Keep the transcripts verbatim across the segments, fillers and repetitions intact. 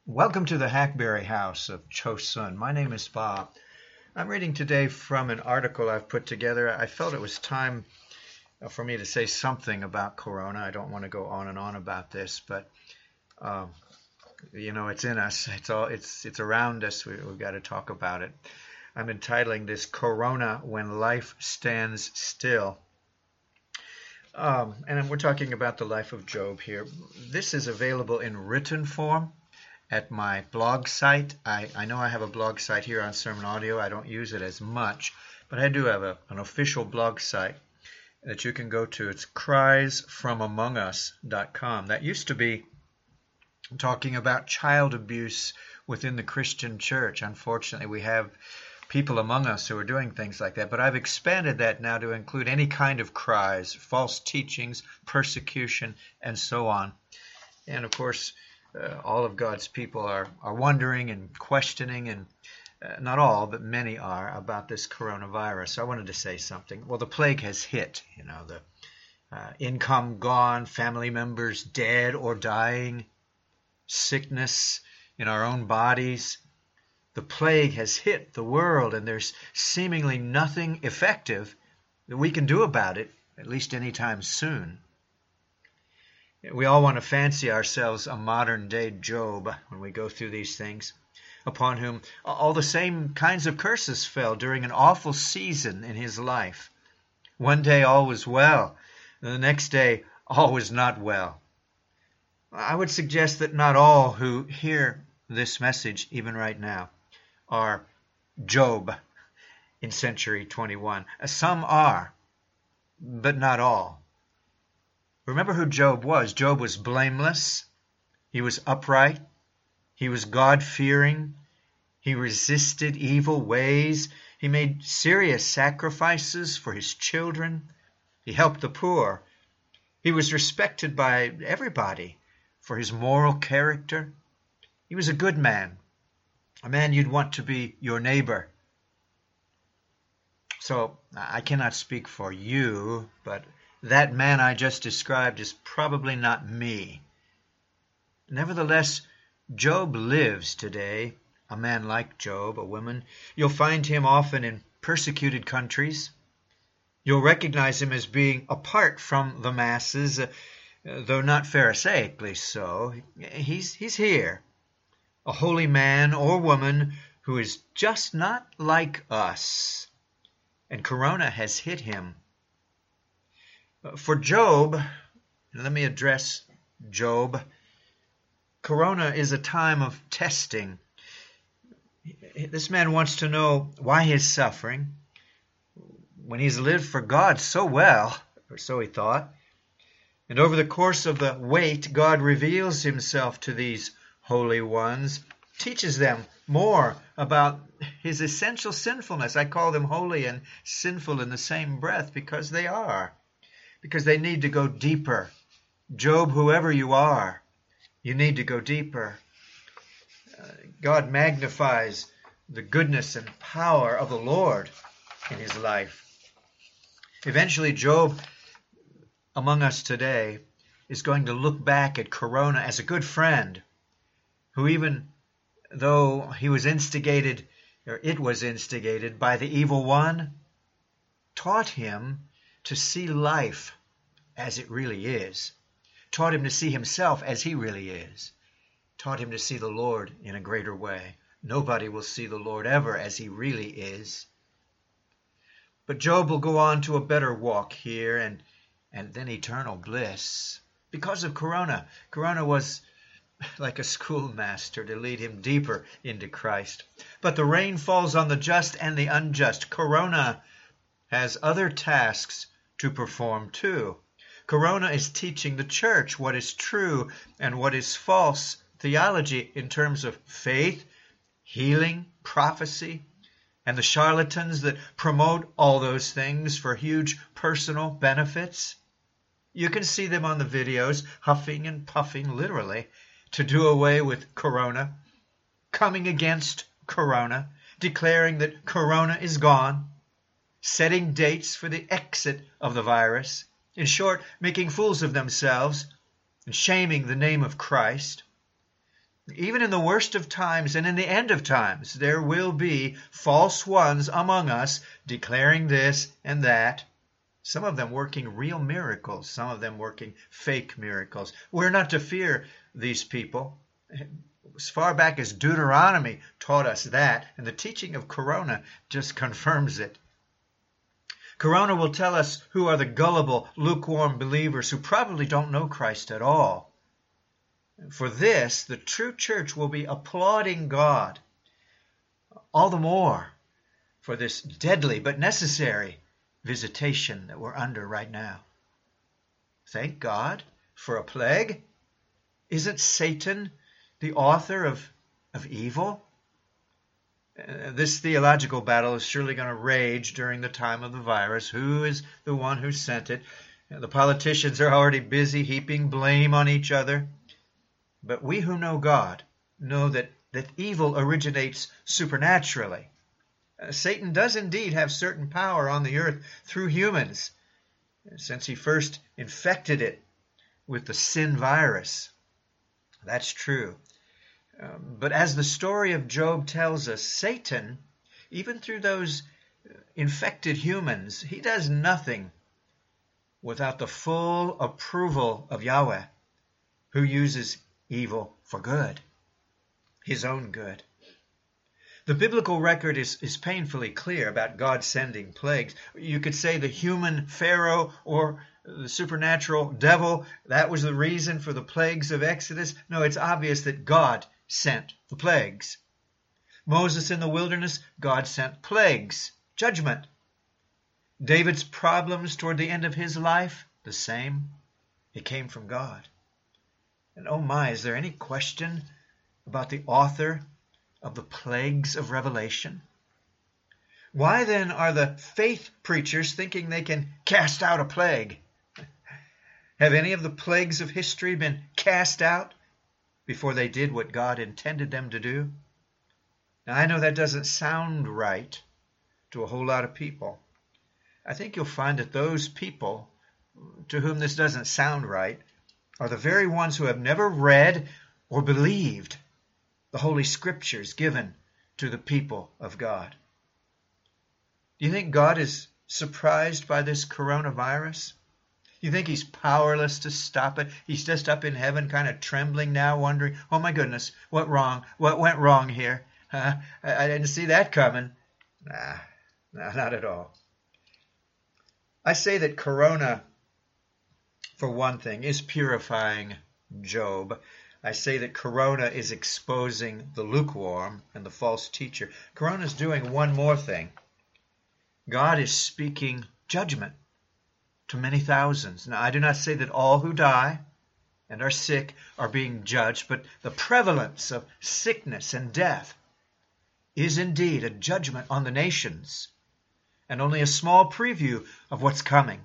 Welcome to the Hackberry House of Chosun. My name is Bob. I'm reading today from an article I've put together. I felt it was time for me to say something about Corona. I don't want to go on and on about this, but um, you know, it's in us. It's all. It's it's around us. We, we've got to talk about it. I'm entitling this "Corona When Life Stands Still." Um, and we're talking about the life of Job here. This is available in written form at my blog site. I, I know I have a blog site here on Sermon Audio. I don't use it as much, but I do have a, an official blog site that you can go to. It's cries from among us dot com. That used to be talking about child abuse within the Christian church. Unfortunately, we have people among us who are doing things like that, but I've expanded that now to include any kind of cries, false teachings, persecution, and so on. And of course, uh, all of God's people are, are wondering and questioning, and uh, not all, but many are, about this coronavirus. So I wanted to say something. Well, the plague has hit, you know, the uh, income gone, family members dead or dying, sickness in our own bodies. The plague has hit the world, and there's seemingly nothing effective that we can do about it, at least anytime soon. We all want to fancy ourselves a modern-day Job when we go through these things, upon whom all the same kinds of curses fell during an awful season in his life. One day all was well, and the next day all was not well. I would suggest that not all who hear this message, even right now, are Job in century twenty-one. Some are, but not all. Remember who Job was. Job was blameless. He was upright. He was God-fearing. He resisted evil ways. He made serious sacrifices for his children. He helped the poor. He was respected by everybody for his moral character. He was a good man. A man you'd want to be your neighbor. So I cannot speak for you, but that man I just described is probably not me. Nevertheless, Job lives today, a man like Job, a woman. You'll find him often in persecuted countries. You'll recognize him as being apart from the masses, uh, though not pharisaically so. He's, he's here. A holy man or woman who is just not like us. And Corona has hit him. For Job, let me address Job. Corona is a time of testing. This man wants to know why he's suffering when he's lived for God so well, or so he thought. And over the course of the wait, God reveals himself to these holy ones, teaches them more about his essential sinfulness. I call them holy and sinful in the same breath because they are, because they need to go deeper. Job, whoever you are, you need to go deeper. Uh, God magnifies the goodness and power of the Lord in his life. Eventually, Job, among us today, is going to look back at Corona as a good friend, who even though he was instigated, or it was instigated by the evil one, taught him to see life as it really is, taught him to see himself as he really is, taught him to see the Lord in a greater way. Nobody will see the Lord ever as he really is. But Job will go on to a better walk here and, and then eternal bliss. Because of Corona. Corona was like a schoolmaster to lead him deeper into Christ. But the rain falls on the just and the unjust. Corona has other tasks to perform too. Corona is teaching the church what is true and what is false theology in terms of faith, healing, prophecy, and the charlatans that promote all those things for huge personal benefits. You can see them on the videos, huffing and puffing, literally, to do away with Corona, coming against Corona, declaring that Corona is gone, setting dates for the exit of the virus, in short, making fools of themselves and shaming the name of Christ. Even in the worst of times and in the end of times, there will be false ones among us declaring this and that. Some of them working real miracles, some of them working fake miracles. We're not to fear these people. As far back as Deuteronomy taught us that, and the teaching of Corona just confirms it. Corona will tell us who are the gullible, lukewarm believers who probably don't know Christ at all. For this, the true church will be applauding God all the more for this deadly but necessary visitation that we're under right now. Thank God for a plague. Isn't Satan the author of, of evil? Uh, this theological battle is surely going to rage during the time of the virus. Who is the one who sent it? You know, the politicians are already busy heaping blame on each other. But we who know God know that, that evil originates supernaturally. Uh, Satan does indeed have certain power on the earth through humans, since he first infected it with the sin virus. That's true. Um, but as the story of Job tells us, Satan, even through those infected humans, he does nothing without the full approval of Yahweh, who uses evil for good, his own good. The biblical record is, is painfully clear about God sending plagues. You could say the human Pharaoh or the supernatural devil, that was the reason for the plagues of Exodus. No, it's obvious that God sent the plagues. Moses in the wilderness, God sent plagues, judgment. David's problems toward the end of his life, the same. It came from God. And oh my, is there any question about the author of the plagues of Revelation? Why then are the faith preachers thinking they can cast out a plague? Have any of the plagues of history been cast out before they did what God intended them to do? Now, I know that doesn't sound right to a whole lot of people. I think you'll find that those people to whom this doesn't sound right are the very ones who have never read or believed the Holy Scriptures given to the people of God. Do you think God is surprised by this coronavirus? You think he's powerless to stop it? He's just up in heaven kind of trembling now, wondering, oh my goodness, what wrong? What went wrong here? Huh? I, I didn't see that coming. Nah, nah, not at all. I say that corona, for one thing, is purifying Job. I say that corona is exposing the lukewarm and the false teacher. Corona is doing one more thing. God is speaking judgment to many thousands. Now, I do not say that all who die and are sick are being judged, but the prevalence of sickness and death is indeed a judgment on the nations, and only a small preview of what's coming.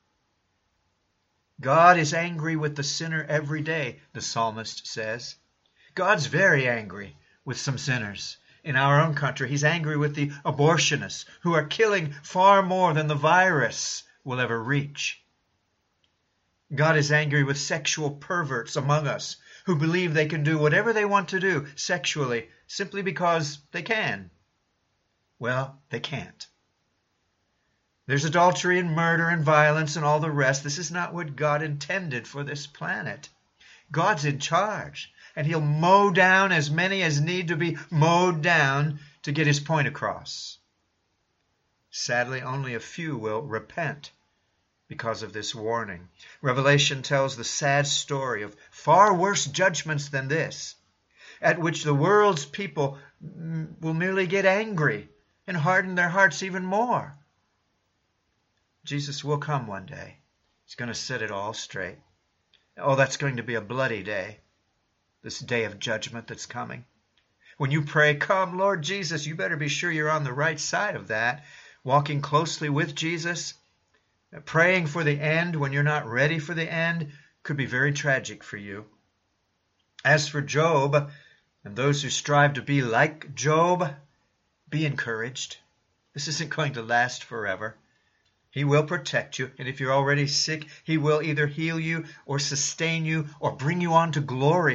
God is angry with the sinner every day, the psalmist says. God's very angry with some sinners. In our own country, he's angry with the abortionists who are killing far more than the virus will ever reach. God is angry with sexual perverts among us who believe they can do whatever they want to do sexually simply because they can. Well, they can't. There's adultery and murder and violence and all the rest. This is not what God intended for this planet. God's in charge, and he'll mow down as many as need to be mowed down to get his point across. Sadly, only a few will repent because of this warning. Revelation tells the sad story of far worse judgments than this, at which the world's people will merely get angry and harden their hearts even more. Jesus will come one day. He's going to set it all straight. Oh, that's going to be a bloody day, this day of judgment that's coming. When you pray, come, Lord Jesus, you better be sure you're on the right side of that, walking closely with Jesus. Praying for the end when you're not ready for the end could be very tragic for you. As for Job, and those who strive to be like Job, be encouraged. This isn't going to last forever. He will protect you, and if you're already sick, he will either heal you or sustain you or bring you on to glory.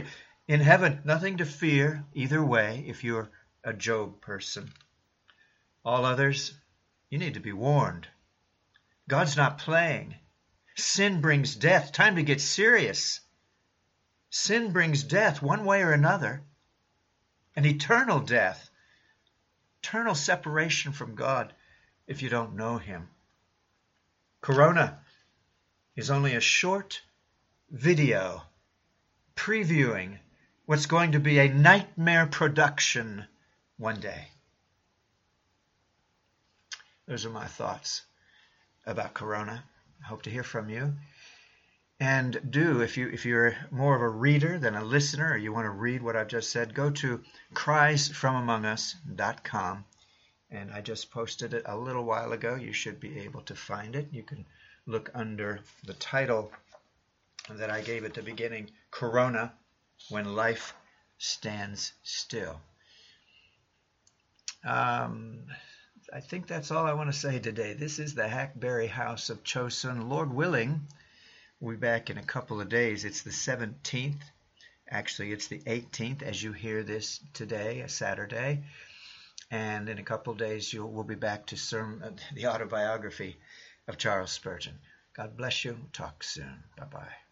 In heaven, nothing to fear either way if you're a Job person. All others, you need to be warned. God's not playing. Sin brings death. Time to get serious. Sin brings death one way or another. An eternal death. Eternal separation from God if you don't know him. Corona is only a short video previewing what's going to be a nightmare production one day. Those are my thoughts about Corona. I hope to hear from you. And do, if, you, if you're more of a reader than a listener, or you want to read what I've just said, go to cries from among us dot com. And I just posted it a little while ago. You should be able to find it. You can look under the title that I gave at the beginning, Corona, When Life Stands Still. Um, I think that's all I want to say today. This is the Hackberry House of Chosun. Lord willing, we'll be back in a couple of days. It's the seventeenth. Actually, it's the eighteenth as you hear this today, a Saturday. And in a couple of days, you'll, we'll be back to sermon, the autobiography of Charles Spurgeon. God bless you. Talk soon. Bye-bye.